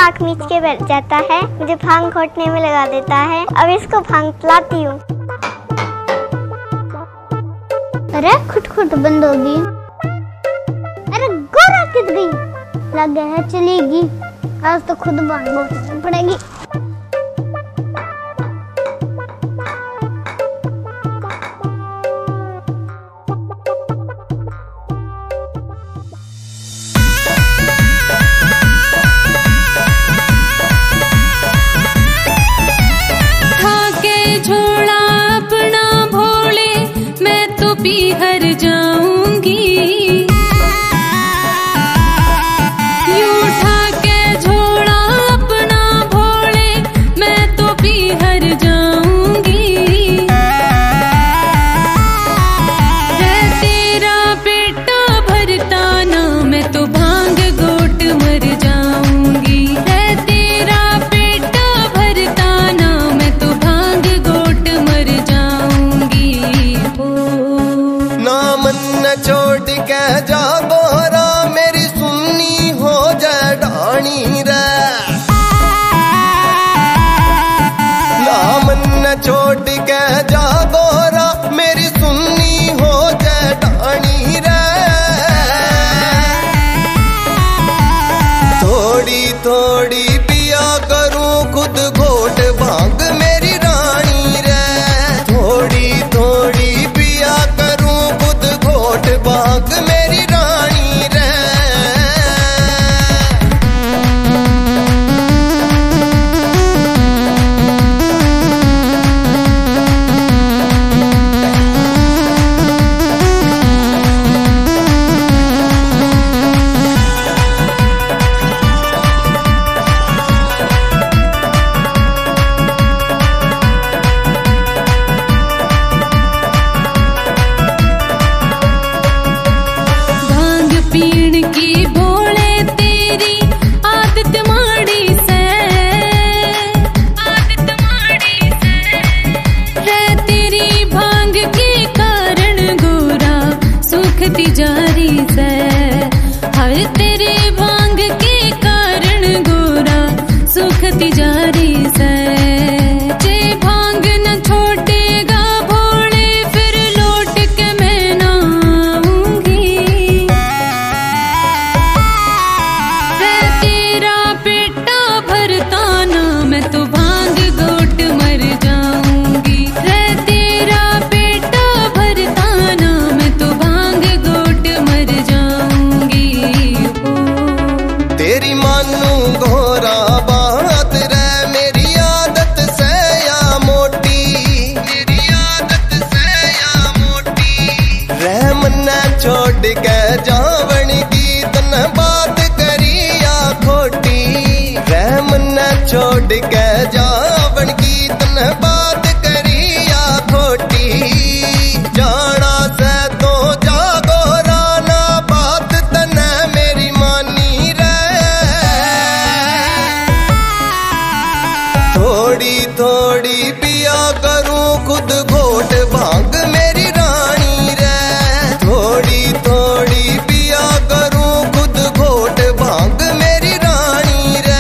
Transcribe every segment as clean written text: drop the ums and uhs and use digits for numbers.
आँख मीच के बैठ जाता है, मुझे भांग घोटने में लगा देता है। अब इसको भांग पिलाती हूँ। अरे खुट बंद होगी। अरे गोरा कित गई, लग गया है चलेगी। आज तो खुद भांग घोटनी पड़ेगी। पीहर जाऊंगी, यूं उठा के झोला अपना भोले, मैं तो पीहर जाऊंगी। रे तेरा पेटा भरता ना, मैं तो भांग गोट मर जाऊंगी। रे तेरा पेटा भरता ना, मैं तो भांग गोट मर जाऊंगी। छोड़ के जा गोरा, मेरी सुन्नी हो जाए ढाणी रे। ना मन छोड़ के जा गोरा, मेरी सुन्नी हो जाए ढाणी रे। थोड़ी थोड़ी पिया करूं खुद घोट भांग मेरी रानी रे। थोड़ी थोड़ी पिया करूं खुद घोट भांग मेरी रानी रे। पीण की भोले तेरी आदत माड़ी से, आदत माड़ी से। रे तेरी भांग के कारण गोरा सुखती जारी से। हर तेरे भांग के कारण गोरा सुखती जारी से। जे भांग न छोड़ेगा भोले, फिर लौट के मैं ना आऊंगी। तेरा पेटा भरता ना, मैं तो भांग गोट मर जाऊंगी। रे तेरा पेटा भरता ना, मैं तो भांग गोट मर जाऊंगी। तेरी मानू घोरा बात रे, मेरी आदत से या मोटी, मेरी आदत से या मोटी। रहम न छोड़ के जावण की तन बात करिया खोटी। रहम न छोड़ के जावण की तन बात करिया खोटी। जाना से तो जागो राना, बात तन मेरी मानी रे। थोड़ी थोड़ी पिया करूं खुद घोट भांग मेरी रानी रे। थोड़ी थोड़ी पिया करूं खुद घोट भांग मेरी रानी रे।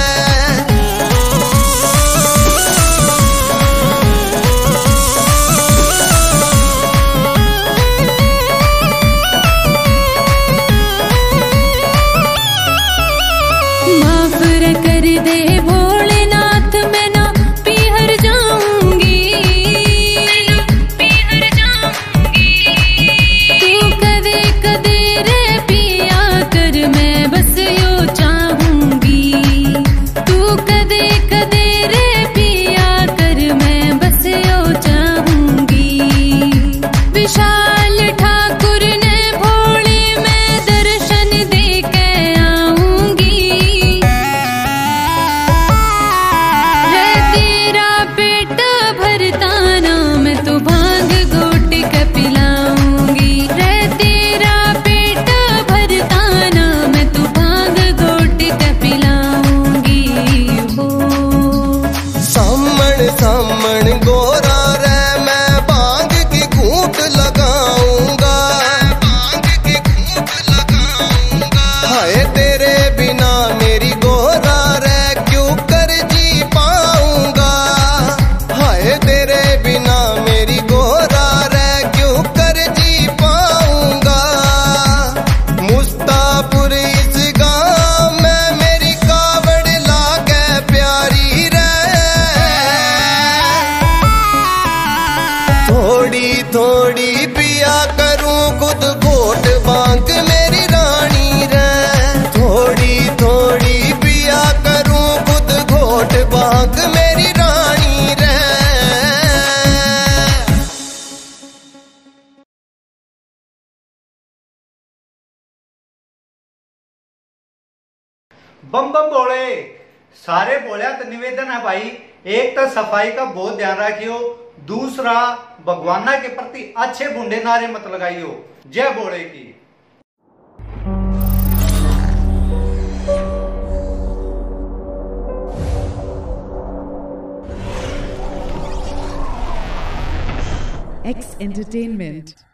माफ कर दे भोलेनाथ, मैं ना पीहर जाऊंगी, पीहर जाऊंगी। बाग मेरी रानी रे। बम बम बोले सारे बोलिया तो निवेदन है भाई, एक तो सफाई का बहुत ध्यान रखियो, दूसरा भगवाना के प्रति अच्छे बूंदे नारे मत लगाइयो। जय बोले की। X Entertainment।